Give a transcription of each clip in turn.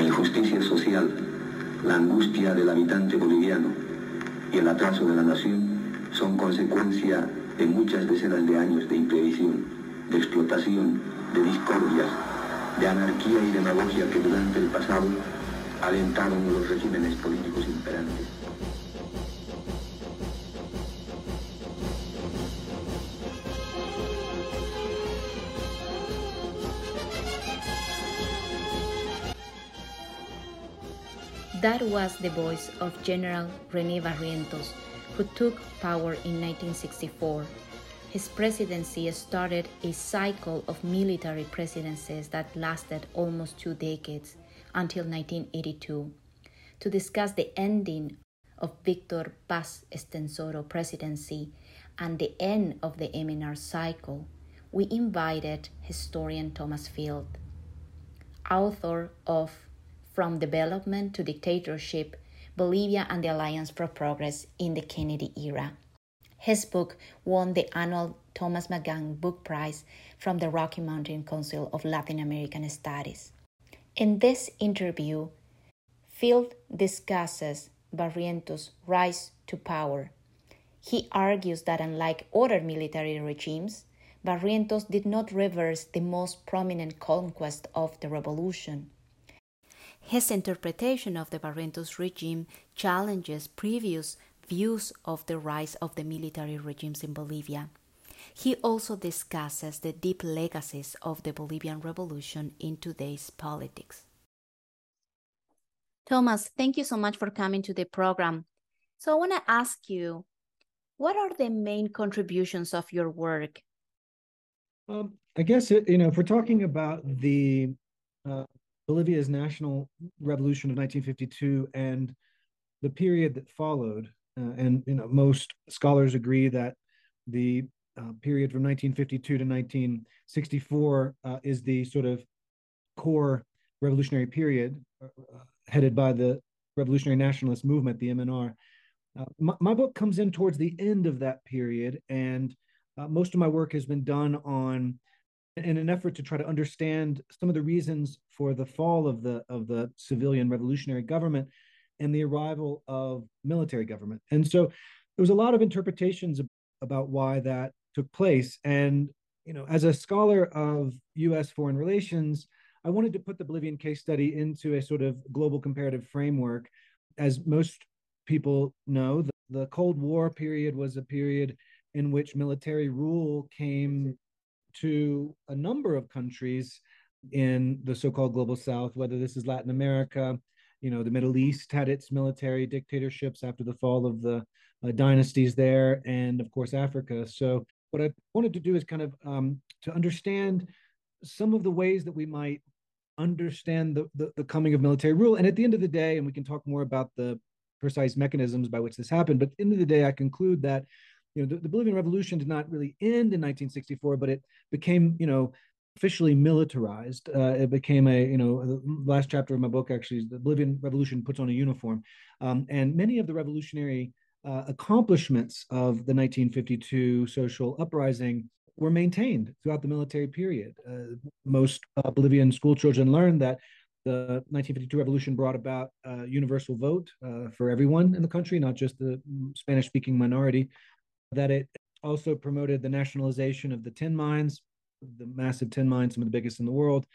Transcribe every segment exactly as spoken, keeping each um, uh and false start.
injusticia social, la angustia del habitante boliviano y el atraso de la nación son consecuencia de muchas decenas de años de imprevisión, de explotación, de discordias, de anarquía y demagogia que durante el pasado alentaron los regímenes políticos imperantes. That was the voice of General René Barrientos, who took power in nineteen sixty-four. His presidency started a cycle of military presidencies that lasted almost two decades, until nineteen eighty-two. To discuss the ending of Victor Paz Estenssoro presidency and the end of the M N R cycle, we invited historian Thomas Field, author of From Development to Dictatorship, Bolivia and the Alliance for Progress in the Kennedy Era. His book won the annual Thomas McGann Book Prize from the Rocky Mountain Council of Latin American Studies. In this interview, Field discusses Barrientos' rise to power. He argues that unlike other military regimes, Barrientos did not reverse the most prominent conquest of the revolution. His interpretation of the Barrientos regime challenges previous views of the rise of the military regimes in Bolivia. He also discusses the deep legacies of the Bolivian Revolution in today's politics. Thomas, thank you so much for coming to the program. So I want to ask you, what are the main contributions of your work? Um, I guess, it, you know, if we're talking about the uh, Bolivia's national revolution of nineteen fifty-two and the period that followed, uh, and you know most scholars agree that the uh, period from nineteen fifty-two to nineteen sixty-four uh, is the sort of core revolutionary period uh, headed by the Revolutionary Nationalist Movement, the M N R. Uh, my, my book comes in towards the end of that period, and uh, most of my work has been done on in an effort to try to understand some of the reasons for the fall of the of the civilian revolutionary government and the arrival of military government. And so there was a lot of interpretations about why that took place. And you know, as a scholar of U S foreign relations, I wanted to put the Bolivian case study into a sort of global comparative framework. As most people know, the, the Cold War period was a period in which military rule came to a number of countries in the so-called global south, whether this is Latin America, you know, the Middle East had its military dictatorships after the fall of the uh, dynasties there, and of course Africa. So what I wanted to do is kind of um, to understand some of the ways that we might understand the, the, the coming of military rule. And at the end of the day, and we can talk more about the precise mechanisms by which this happened, but at the end of the day, I conclude that you know, the, the Bolivian Revolution did not really end in nineteen sixty-four, but it became, you know, officially militarized. Uh, it became a, you know, the last chapter of my book actually is the Bolivian Revolution puts on a uniform. Um, and many of the revolutionary uh, accomplishments of the nineteen fifty-two social uprising were maintained throughout the military period. Uh, most uh, Bolivian school children learned that the nineteen fifty-two revolution brought about a universal vote uh, for everyone in the country, not just the Spanish-speaking minority, that it also promoted the nationalization of the tin mines, the massive tin mines, some of the biggest in the world,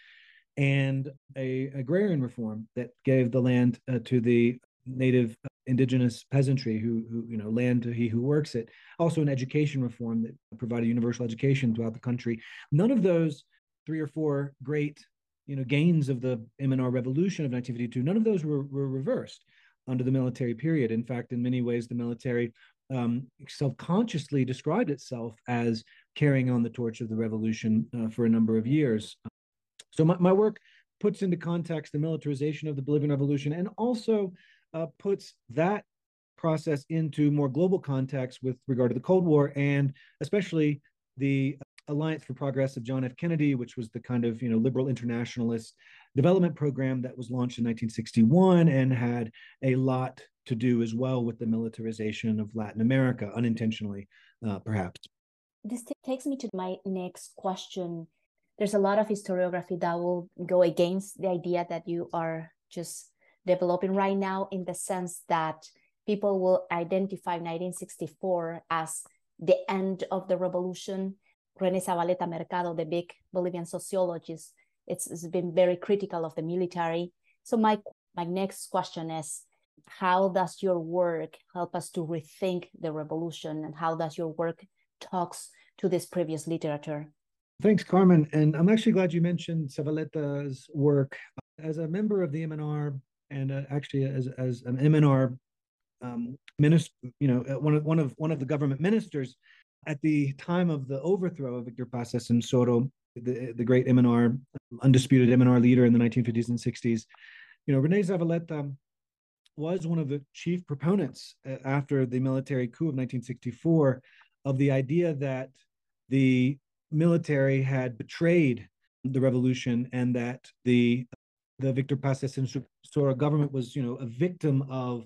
and a agrarian reform that gave the land uh, to the native uh, indigenous peasantry who, who, you know, land to he who works it. Also an education reform that provided universal education throughout the country. None of those three or four great, you know, gains of the M N R revolution of nineteen fifty-two, none of those were, were reversed under the military period. In fact, in many ways, the military um, self-consciously described itself as carrying on the torch of the revolution uh, for a number of years. So my, my work puts into context the militarization of the Bolivian Revolution and also uh, puts that process into more global context with regard to the Cold War and especially the Alliance for Progress of John F. Kennedy, which was the kind of, you know, liberal internationalist development program that was launched in nineteen sixty-one and had a lot to do as well with the militarization of Latin America, unintentionally, uh, perhaps. This t- takes me to my next question. There's a lot of historiography that will go against the idea that you are just developing right now, in the sense that people will identify nineteen sixty-four as the end of the revolution. René Zavaleta Mercado, the big Bolivian sociologist, it's, it's been very critical of the military. So my, my next question is, how does your work help us to rethink the revolution, and how does your work talks to this previous literature? Thanks, Carmen. And I'm actually glad you mentioned Zavaleta's work. As a member of the M N R, and uh, actually as, as an M N R um, minister, you know, one of, one of, one of the government ministers at the time of the overthrow of Victor Paz Enciso, the, the great M N R, undisputed M N R leader in the nineteen fifties and sixties, you know, René Zavaleta was one of the chief proponents uh, after the military coup of nineteen sixty-four of the idea that the military had betrayed the revolution, and that the the Victor Paz Enciso government was, you know, a victim of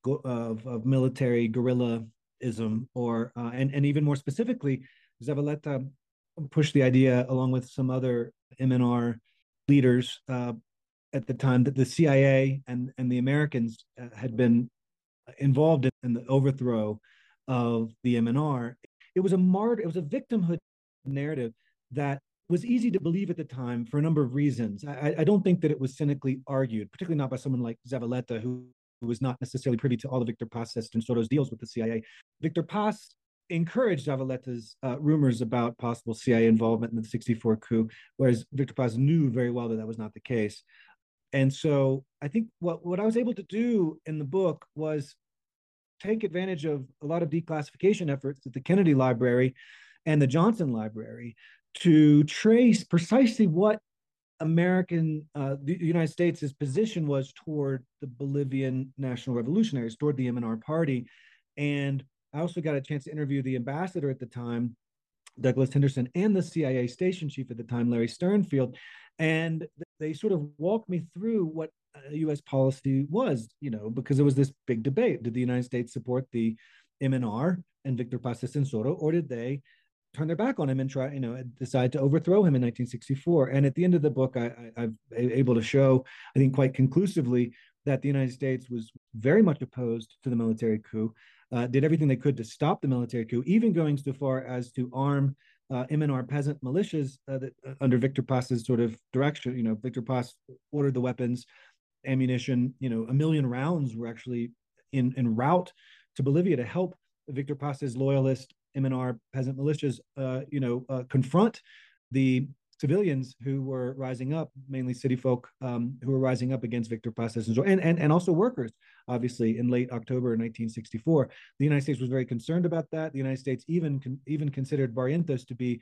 of, of military guerrillaism, or uh, and and even more specifically, Zavaleta pushed the idea, along with some other M N R leaders uh, at the time, that the C I A and and the Americans uh, had been involved in, in the overthrow of the M N R. It was a martyr. It was a victimhood narrative that was easy to believe at the time for a number of reasons. I, I don't think that it was cynically argued, particularly not by someone like Zavaleta, who, who was not necessarily privy to all of Victor Paz Enciso's deals with the C I A. Victor Paz encouraged Zavaleta's uh, rumors about possible C I A involvement in the sixty-four coup, whereas Victor Paz knew very well that that was not the case. And so I think what, what I was able to do in the book was take advantage of a lot of declassification efforts at the Kennedy Library and the Johnson Library to trace precisely what American, uh, the United States' position was toward the Bolivian National Revolutionaries, toward the M N R party. And I also got a chance to interview the ambassador at the time, Douglas Henderson, and the C I A station chief at the time, Larry Sternfield. And they sort of walked me through what U S policy was, you know, because there was this big debate. Did the United States support the M N R and Victor Paz Enciso, or did they turn their back on him and try, you know, decide to overthrow him in nineteen sixty-four? And at the end of the book, I, I, I've able to show, I think, quite conclusively that the United States was very much opposed to the military coup, uh, did everything they could to stop the military coup, even going so far as to arm uh, M N R peasant militias uh, that, uh, under Victor Paz's sort of direction. You know, Victor Paz ordered the weapons, ammunition, you know, a million rounds were actually in, en route to Bolivia to help Victor Paz's loyalist M N R peasant militias, uh, you know, uh, confront the civilians who were rising up, mainly city folk um, who were rising up against Victor Paz and, and, and also workers, obviously, in late October nineteen sixty-four. The United States was very concerned about that. The United States even, even considered Barrientos to be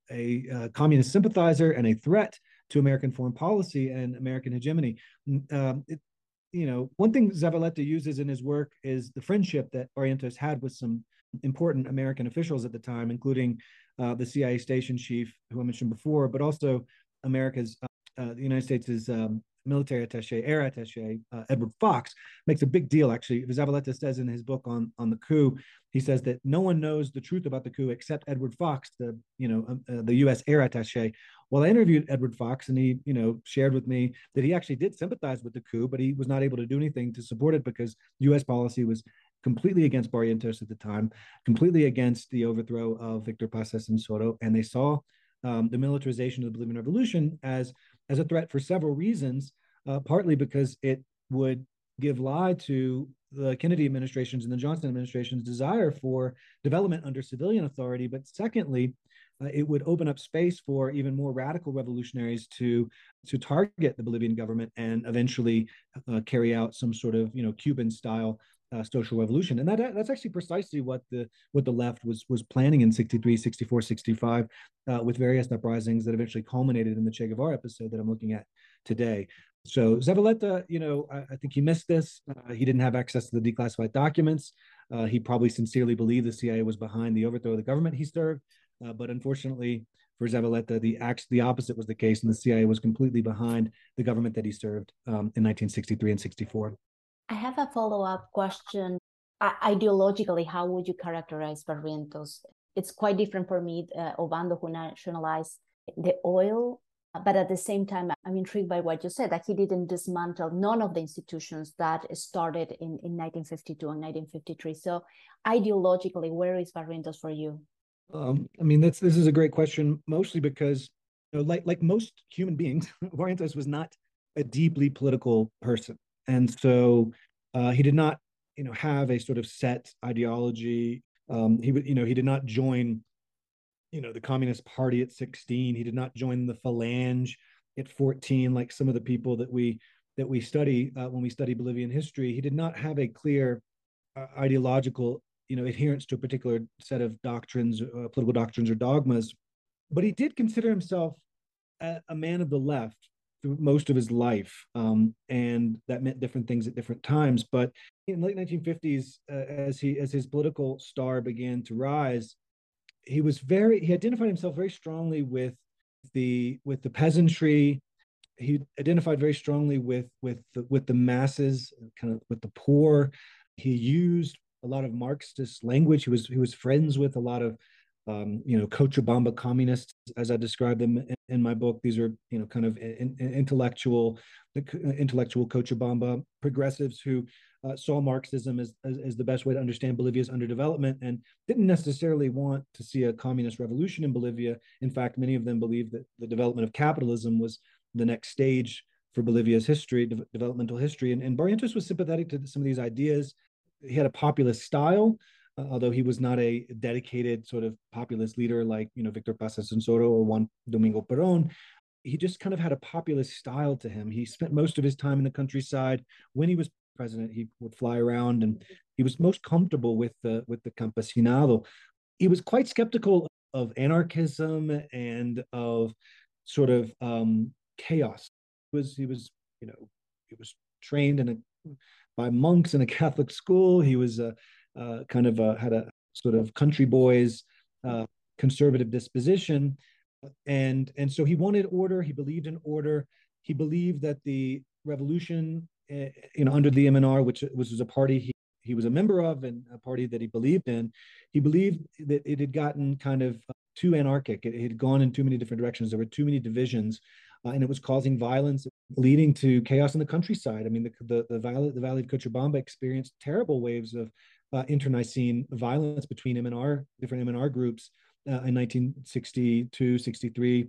a uh, communist sympathizer and a threat to American foreign policy and American hegemony. Um, it, you know, one thing Zavaleta uses in his work is the friendship that Barrientos had with some important American officials at the time, including uh, the C I A station chief, who I mentioned before, but also America's, uh, uh, the United States' um, military attaché, air attaché, uh, Edward Fox, makes a big deal, actually. Zavaleta says in his book on, on the coup, he says that no one knows the truth about the coup except Edward Fox, the, you know, um, uh, the U S air attaché. Well, I interviewed Edward Fox, and he, you know, shared with me that he actually did sympathize with the coup, but he was not able to do anything to support it because U S policy was completely against Barrientos at the time, completely against the overthrow of Victor Paz Enciso, and they saw um, the militarization of the Bolivian Revolution as, as a threat for several reasons, uh, partly because it would give lie to the Kennedy administration's and the Johnson administration's desire for development under civilian authority, but secondly, uh, it would open up space for even more radical revolutionaries to, to target the Bolivian government and eventually uh, carry out some sort of, you know, Cuban-style Uh, social revolution. And that that's actually precisely what the what the left was was planning in sixty-three, sixty-four, sixty-five, uh, with various uprisings that eventually culminated in the Che Guevara episode that I'm looking at today. So Zavaleta, you know, I, I think he missed this. Uh, he didn't have access to the declassified documents. Uh, he probably sincerely believed the C I A was behind the overthrow of the government he served. Uh, but unfortunately for Zavaleta, the, act, the opposite was the case, and the C I A was completely behind the government that he served um, in nineteen sixty-three and sixty-four. I have a follow-up question. I- ideologically, how would you characterize Barrientos? It's quite different for me, uh, Obando, who nationalized the oil But at the same time, I'm intrigued by what you said, that he didn't dismantle none of the institutions that started in, in nineteen fifty-two and nineteen fifty-three. So ideologically, where is Barrientos for you? Um, I mean, that's this is a great question, mostly because, you know, like like most human beings, Barrientos was not a deeply political person, and so uh, he did not, you know, have a sort of set ideology. Um, he would, you know, he did not join, you know, the Communist Party at sixteen. He did not join the Falange at fourteen, like some of the people that we that we study uh, when we study Bolivian history. He did not have a clear uh, ideological, you know, adherence to a particular set of doctrines, uh, political doctrines or dogmas. But he did consider himself a, a man of the left through most of his life, um, and that meant different things at different times. But in the late nineteen fifties, uh, as he as his political star began to rise, he was very he identified himself very strongly with the with the peasantry. He identified very strongly with with the, with the masses, kind of with the poor. He used a lot of Marxist language. He was he was friends with a lot of um, you know, Cochabamba communists, as I describe them in, in my book. These are, you know, kind of in, in intellectual, the intellectual Cochabamba progressives who uh, saw Marxism as, as, as the best way to understand Bolivia's underdevelopment and didn't necessarily want to see a communist revolution in Bolivia. In fact, many of them believed that the development of capitalism was the next stage for Bolivia's history, de- developmental history. And, and Barrientos was sympathetic to some of these ideas. He had a populist style, uh, although he was not a dedicated sort of populist leader like, you know, Victor Paz Asensoro or Juan Domingo Perón. He just kind of had a populist style to him. He spent most of his time in the countryside. When he was president, he would fly around, and he was most comfortable with the with the campesinado. He was quite skeptical of anarchism and of sort of um, chaos. He was he was you know he was trained in a by monks in a Catholic school. He was a uh, kind of a, had a sort of country boys uh, conservative disposition, and and so he wanted order. He believed in order. He believed that the revolution, uh, you know, under the M N R, which was a party he he was a member of and a party that he believed in, he believed that it had gotten kind of too anarchic. It, it had gone in too many different directions. There were too many divisions, uh, and it was causing violence, leading to chaos in the countryside. I mean, the the, the, valley, the Valley of Cochabamba experienced terrible waves of uh, internecine violence between M N R, different M N R groups uh, in nineteen sixty-two, sixty-three.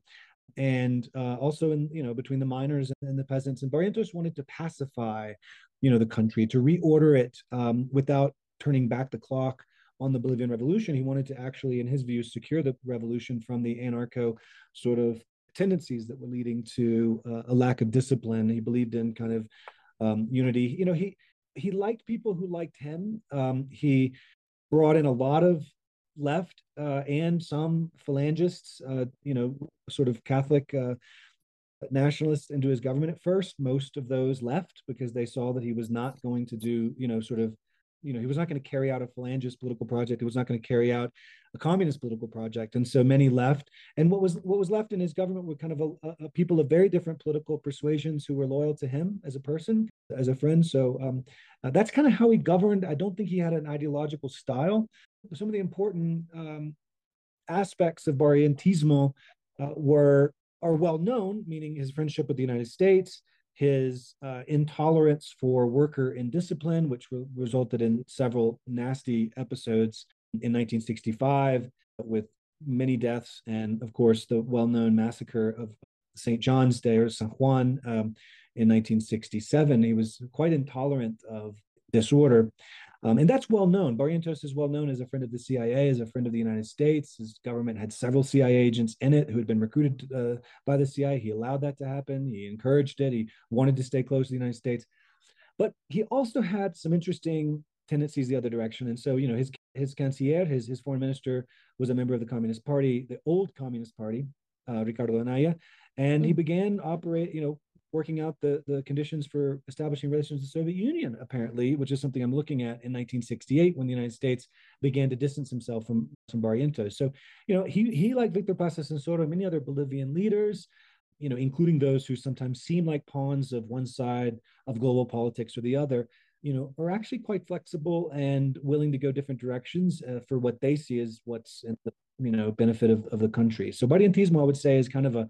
And uh, also in, you know, between the miners and the peasants. And Barrientos wanted to pacify, you know, the country, to reorder it um, without turning back the clock on the Bolivian Revolution. He wanted to actually, in his view, secure the revolution from the anarcho sort of tendencies that were leading to uh, a lack of discipline. He believed in kind of um, unity. You know, he he liked people who liked him. Um, he brought in a lot of left uh, and some phalangists, uh, you know, sort of Catholic uh, nationalists into his government at first. Most of those left because they saw that he was not going to do, you know, sort of, you know, he was not going to carry out a phalangist political project. He was not going to carry out a communist political project. And so many left. And what was what was left in his government were kind of a, a people of very different political persuasions who were loyal to him as a person, as a friend. So um, uh, that's kind of how he governed. I don't think he had an ideological style. Some of the important um, aspects of Barrientismo uh, were are well known, meaning his friendship with the United States, his uh, intolerance for worker indiscipline, which re- resulted in several nasty episodes in nineteen sixty-five with many deaths, and of course the well-known massacre of Saint John's Day or San Juan um, in nineteen sixty-seven. He was quite intolerant of disorder. Um, and that's well known. Barrientos is well known as a friend of the C I A, as a friend of the United States. His government had several C I A agents in it who had been recruited uh, by the C I A. He allowed that to happen. He encouraged it. He wanted to stay close to the United States. But he also had some interesting tendencies the other direction. And so, you know, his his canciller, his, his foreign minister, was a member of the Communist Party, the old Communist Party, uh, Ricardo Anaya. And mm-hmm. he began operate, you know, working out the, the conditions for establishing relations with the Soviet Union, apparently, which is something I'm looking at in nineteen sixty-eight when the United States began to distance himself from, from Barrientos. So, you know, he, he like Victor Paz Asensoro and many other Bolivian leaders, you know, including those who sometimes seem like pawns of one side of global politics or the other, you know, are actually quite flexible and willing to go different directions uh, for what they see as what's in the, you know, benefit of, of the country. So Barrientismo, I would say, is kind of a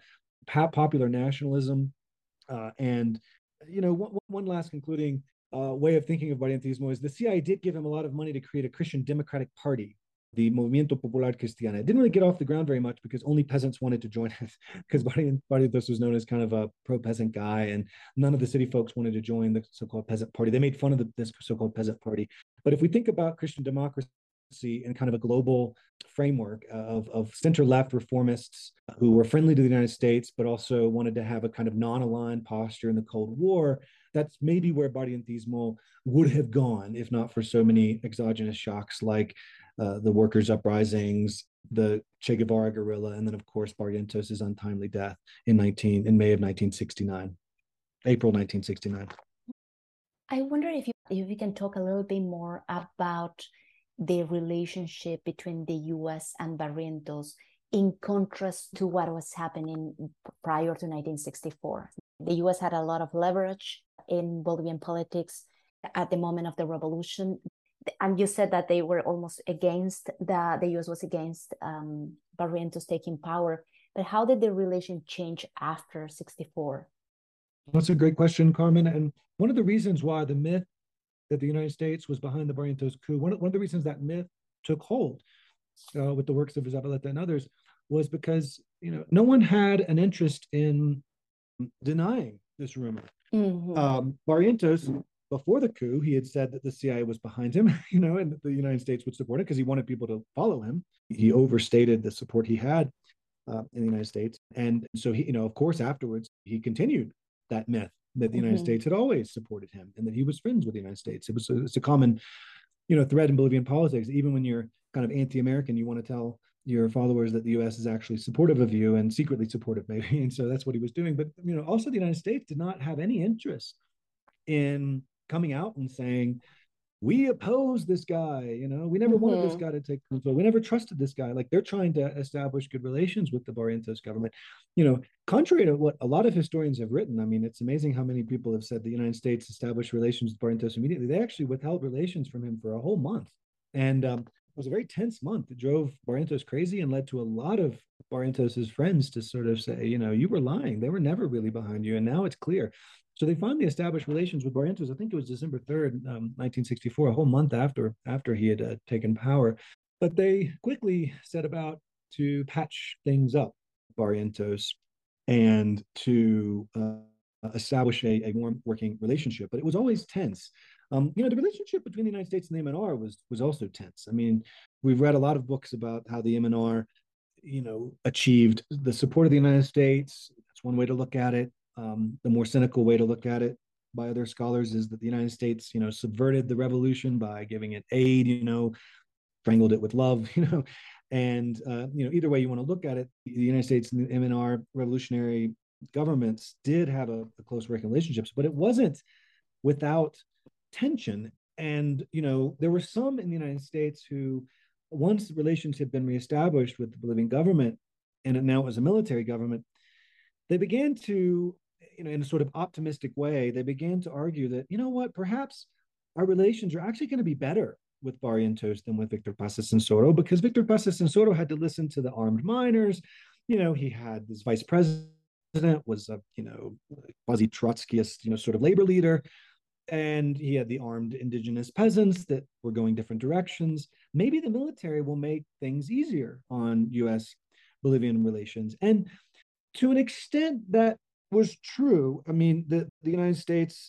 popular nationalism. Uh, and, you know, one, one last concluding uh, way of thinking of Barrientismo is the C I A did give him a lot of money to create a Christian Democratic Party, the Movimiento Popular Cristiano. It didn't really get off the ground very much because only peasants wanted to join it, because Barrientos was known as kind of a pro-peasant guy, and none of the city folks wanted to join the so-called peasant party. They made fun of the, this so-called peasant party. But if we think about Christian democracy in kind of a global framework of, of center-left reformists who were friendly to the United States, but also wanted to have a kind of non-aligned posture in the Cold War, that's maybe where Barrientismo would have gone if not for so many exogenous shocks like uh, the workers' uprisings, the Che Guevara guerrilla, and then of course Barrientos' untimely death in nineteen in May of nineteen sixty-nine, April nineteen sixty-nine. I wonder if you if we can talk a little bit more about the relationship between the U S and Barrientos in contrast to what was happening prior to nineteen sixty-four. The U S had a lot of leverage in Bolivian politics at the moment of the revolution. And you said that they were almost against, the, the U S was against um, Barrientos taking power. But how did the relation change after sixty-four? That's a great question, Carmen. And one of the reasons why the myth that the United States was behind the Barrientos coup, one of, one of the reasons that myth took hold uh, with the works of Zabaleta and others was because, you know, no one had an interest in denying this rumor. Mm-hmm. Um, Barrientos, before the coup, he had said that the C I A was behind him, you know, and that the United States would support it because he wanted people to follow him. He overstated the support he had uh, in the United States. And so he, you know, of course, afterwards, he continued that myth that the United mm-hmm. States had always supported him and that he was friends with the United States. It was a, it's a common, you know, thread in Bolivian politics. Even when you're kind of anti-American, you want to tell your followers that the U S is actually supportive of you and secretly supportive, maybe. And so that's what he was doing. But, you know, also the United States did not have any interest in coming out and saying, we oppose this guy, you know, we never mm-hmm. wanted this guy to take control. We never trusted this guy. Like, they're trying to establish good relations with the Barrientos government. You know, contrary to what a lot of historians have written, I mean, it's amazing how many people have said the United States established relations with Barrientos immediately. They actually withheld relations from him for a whole month. And um, it was a very tense month. It drove Barrientos crazy and led to a lot of Barrientos' friends to sort of say, you know, you were lying. They were never really behind you. And now it's clear. So they finally established relations with Barrientos. I think it was December third, um, nineteen sixty-four, a whole month after after he had uh, taken power. But they quickly set about to patch things up, Barrientos, and to uh, establish a, a warm working relationship. But it was always tense. Um, you know, the relationship between the United States and the M N R was was also tense. I mean, we've read a lot of books about how the M N R, you know, achieved the support of the United States. That's one way to look at it. Um, the more cynical way to look at it by other scholars is that the United States, you know, subverted the revolution by giving it aid, you know, strangled it with love, you know, and, uh, you know, either way you want to look at it, the United States and the M N R revolutionary governments did have a, a close working relationships, but it wasn't without tension. And, you know, there were some in the United States who, once relations had been reestablished with the Bolivian government, and it now was a military government, they began to, you know, in a sort of optimistic way, they began to argue that, you know what, perhaps our relations are actually going to be better with Barrientos than with Victor Paz Estenssoro, because Victor Paz Estenssoro had to listen to the armed miners. You know, he had his vice president was a, you know, quasi-Trotskyist, you know, sort of labor leader. And he had the armed indigenous peasants that were going different directions. Maybe the military will make things easier on U S Bolivian relations. And to an extent that was true. I mean, the, the United States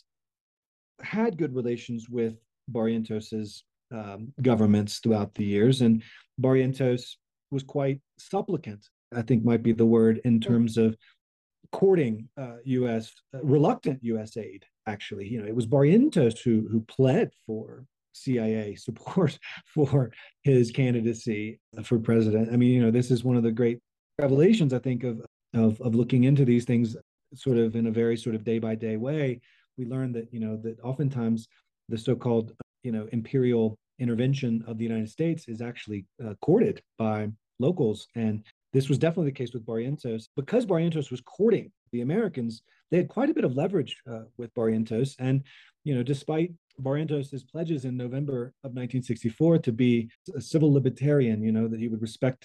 had good relations with Barrientos's um, governments throughout the years, and Barrientos was quite supplicant, I think might be the word, in terms of courting uh, U S, uh, reluctant U S aid, actually. You know, it was Barrientos who, who pled for C I A support for his candidacy for president. I mean, you know, this is one of the great revelations, I think, of Of, of looking into these things sort of in a very sort of day by day way. We learned that, you know, that oftentimes the so-called, you know, imperial intervention of the United States is actually uh, courted by locals. And this was definitely the case with Barrientos. Because Barrientos was courting the Americans, they had quite a bit of leverage uh, with Barrientos. And, you know, despite Barrientos' pledges in November of nineteen sixty-four to be a civil libertarian, you know, that he would respect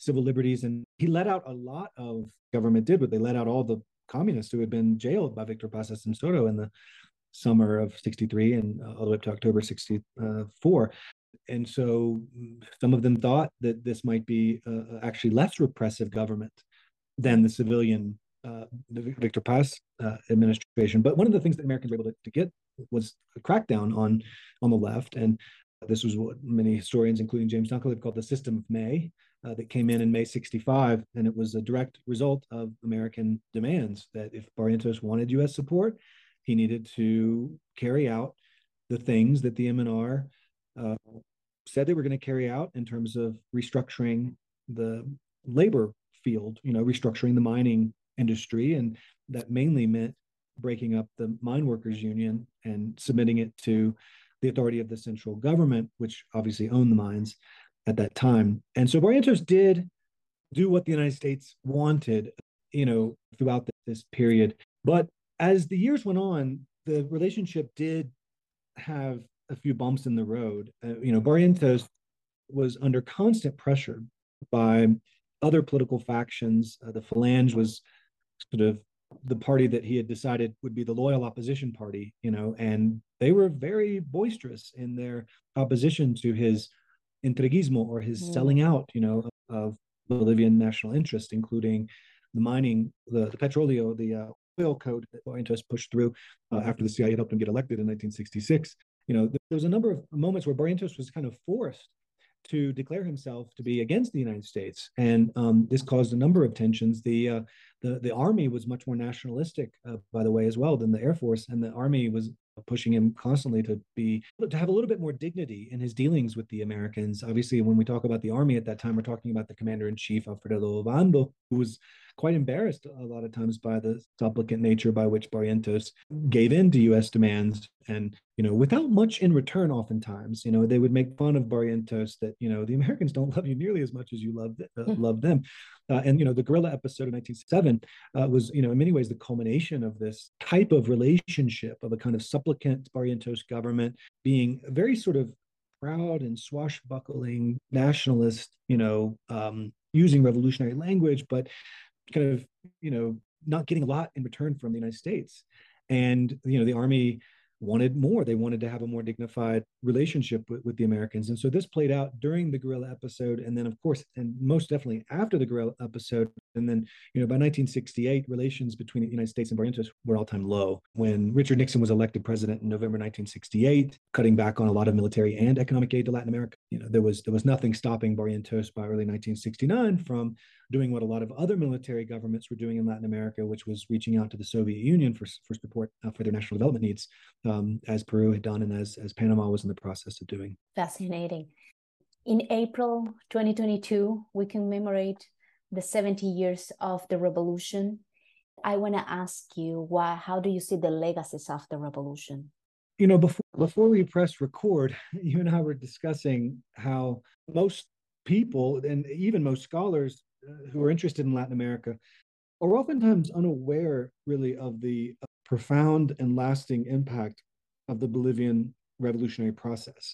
civil liberties. And he let out a lot of government did, but they let out all the communists who had been jailed by Victor Paz Encimsoto in the summer of sixty-three and uh, all the way up to October sixty-four. And so some of them thought that this might be uh, actually less repressive government than the civilian uh, the Victor Paz uh, administration. But one of the things that Americans were able to, to get was a crackdown on on the left. And this was what many historians, including James Dunkley, called the System of May, uh, that came in in May sixty-five. And it was a direct result of American demands that if Barrientos wanted U S support, he needed to carry out the things that the M N R uh, said they were going to carry out in terms of restructuring the labor field, you know, restructuring the mining industry. And that mainly meant breaking up the mine workers union and submitting it to the authority of the central government, which obviously owned the mines at that time. And so Barrientos did do what the United States wanted, you know, throughout this period. But as the years went on, the relationship did have a few bumps in the road. Uh, you know, Barrientos was under constant pressure by other political factions. Uh, the Falange was sort of the party that he had decided would be the loyal opposition party, you know, and they were very boisterous in their opposition to his entreguismo, or his mm. selling out, you know, of Bolivian national interest, including the mining, the, the petroleo, the uh, oil code that Barrientos pushed through uh, after the C I A helped him get elected in nineteen sixty-six. You know, there was a number of moments where Barrientos was kind of forced to declare himself to be against the United States, and um, this caused a number of tensions. The uh, the the army was much more nationalistic, uh, by the way, as well than the Air Force, and the army was pushing him constantly to be to have a little bit more dignity in his dealings with the Americans. Obviously, when we talk about the army at that time, we're talking about the commander-in-chief Alfredo Obando, who was quite embarrassed a lot of times by the supplicant nature by which Barrientos gave in to U S demands, and, you know, without much in return. Oftentimes, you know, they would make fun of Barrientos that, you know, the Americans don't love you nearly as much as you love uh, love them. Uh, and, you know, the guerrilla episode of nineteen sixty-seven uh, was, you know, in many ways the culmination of this type of relationship of a kind of supplicant Barrientos government being very sort of proud and swashbuckling nationalist, you know, um, using revolutionary language, but kind of, you know, not getting a lot in return from the United States. And, you know, the army wanted more. They wanted to have a more dignified relationship with, with the Americans. And so this played out during the guerrilla episode. And then, of course, and most definitely after the guerrilla episode. And then, you know, by nineteen sixty-eight, relations between the United States and Barrientos were all-time low. When Richard Nixon was elected president in November nineteen sixty-eight, cutting back on a lot of military and economic aid to Latin America, you know, there was there was nothing stopping Barrientos by early nineteen sixty-nine from doing what a lot of other military governments were doing in Latin America, which was reaching out to the Soviet Union for, for support uh, for their national development needs, um, as Peru had done and as, as Panama was in the process of doing. Fascinating. In April twenty twenty-two, we commemorate the seventy years of the revolution. I want to ask you, why, how do you see the legacies of the revolution? You know, before, before we press record, you and I were discussing how most people, and even most scholars uh, who are interested in Latin America, are oftentimes unaware really of the uh, profound and lasting impact of the Bolivian revolutionary process.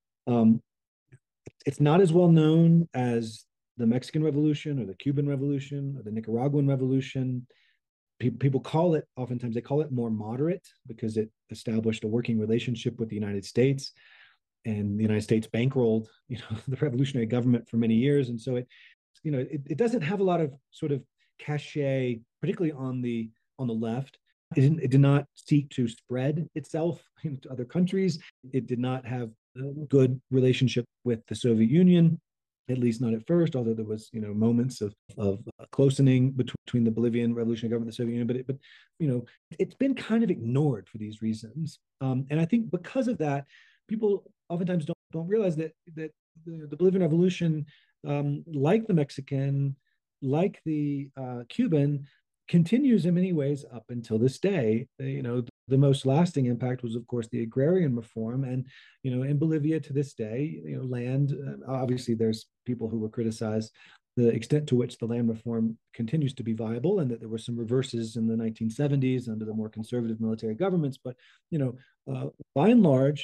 Um, it's not as well known as the Mexican Revolution or the Cuban Revolution or the Nicaraguan Revolution. People, people call it, oftentimes they call it more moderate because it established a working relationship with the United States, and the United States bankrolled, you know, the revolutionary government for many years. And so it, you know, it, it doesn't have a lot of sort of cachet, particularly on the on the left. It, didn't, it did not seek to spread itself into other countries. It did not have a good relationship with the Soviet Union, at least not at first, although there was, you know, moments of, of closening between, between the Bolivian revolutionary government and the Soviet Union. But, it, but you know, it's been kind of ignored for these reasons. Um, and I think because of that, people oftentimes don't, don't realize that, that the, the Bolivian Revolution, um, like the Mexican, like the uh, Cuban, continues in many ways up until this day. You know, the most lasting impact was, of course, the agrarian reform. And, you know, in Bolivia to this day, you know, land, uh, obviously there's people who will criticize the extent to which the land reform continues to be viable, and that there were some reverses in the nineteen seventies under the more conservative military governments. But, you know, uh, by and large,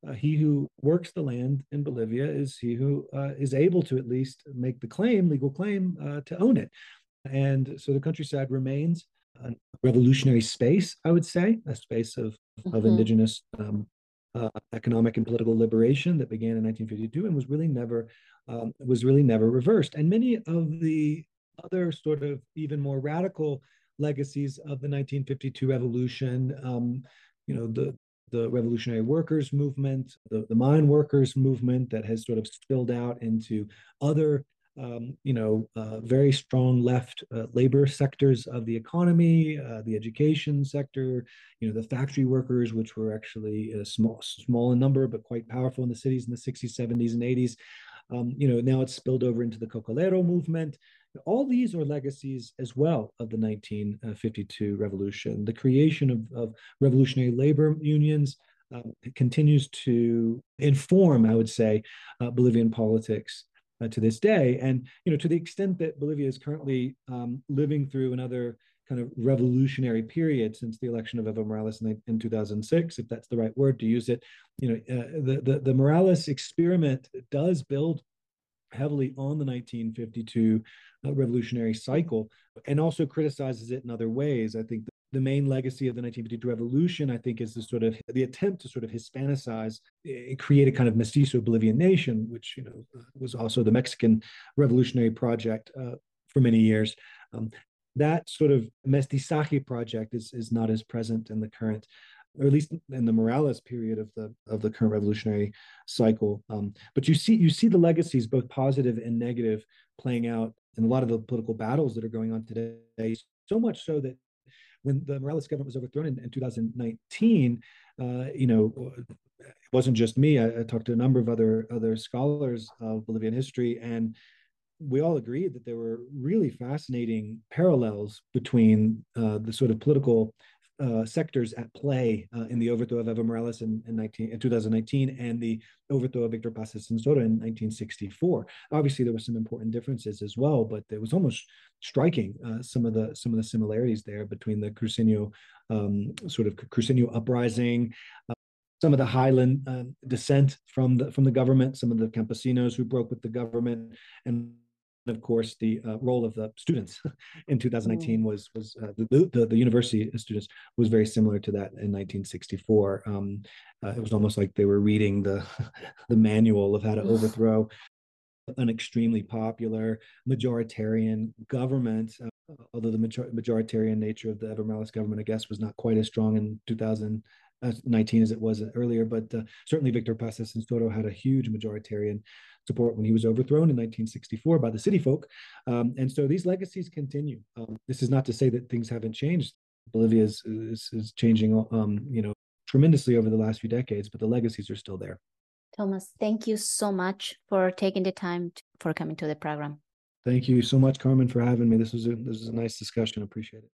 uh, he who works the land in Bolivia is he who uh, is able to at least make the claim, legal claim, uh, to own it. And so the countryside remains a revolutionary space, I would say, a space of, mm-hmm. of indigenous um, uh, economic and political liberation that began in nineteen fifty-two and was really never um, was really never reversed. And many of the other sort of even more radical legacies of the nineteen fifty-two revolution, um, you know, the the revolutionary workers movement, the, the mine workers movement that has sort of spilled out into other Um, you know, uh, very strong left uh, labor sectors of the economy, uh, the education sector, you know, the factory workers, which were actually a small, small in number, but quite powerful in the cities in the sixties, seventies, and eighties. Um, you know, now it's spilled over into the Cocalero movement. All these are legacies as well of the nineteen fifty-two revolution. The creation of, of revolutionary labor unions um, continues to inform, I would say, uh, Bolivian politics Uh, to this day. And, you know, to the extent that Bolivia is currently um, living through another kind of revolutionary period since the election of Evo Morales in, in two thousand six, if that's the right word to use it, you know, uh, the, the, the Morales experiment does build heavily on the nineteen fifty-two uh, revolutionary cycle and also criticizes it in other ways. I think the main legacy of the nineteen fifty-two revolution, I think, is the sort of the attempt to sort of Hispanicize, create a kind of mestizo Bolivian nation, which, you know, was also the Mexican revolutionary project uh, for many years. Um, that sort of mestizaje project is is not as present in the current, or at least in the Morales period of the of the current revolutionary cycle. Um, but you see you see the legacies, both positive and negative, playing out in a lot of the political battles that are going on today. So much so that when the Morales government was overthrown in, in two thousand nineteen, uh, you know, it wasn't just me. I, I talked to a number of other other scholars of Bolivian history, and we all agreed that there were really fascinating parallels between uh, the sort of political uh, sectors at play uh, in the overthrow of Evo Morales in, in, nineteen, in two thousand nineteen and the overthrow of Victor Paz Sensoro in nineteen sixty-four. Obviously, there were some important differences as well, but it was almost striking uh, some of the some of the similarities there between the Cruceño um, sort of Cruceño uprising, uh, some of the highland uh, dissent from the from the government, some of the campesinos who broke with the government, and of course, the uh, role of the students in two thousand nineteen was was uh, the, the the university students was very similar to that in nineteen sixty-four. Um, uh, it was almost like they were reading the the manual of how to overthrow an extremely popular majoritarian government. Uh, although the major- majoritarian nature of the Evo Morales government, I guess, was not quite as strong in two thousand nineteen as it was earlier, but uh, certainly Victor Paz Sensoro had a huge majoritarian support when he was overthrown in nineteen sixty-four by the city folk. Um, and so these legacies continue. Um, this is not to say that things haven't changed. Bolivia is, is, is changing, um, you know, tremendously over the last few decades, but the legacies are still there. Thomas, thank you so much for taking the time to, for coming to the program. Thank you so much, Carmen, for having me. This was a, this was a nice discussion. I appreciate it.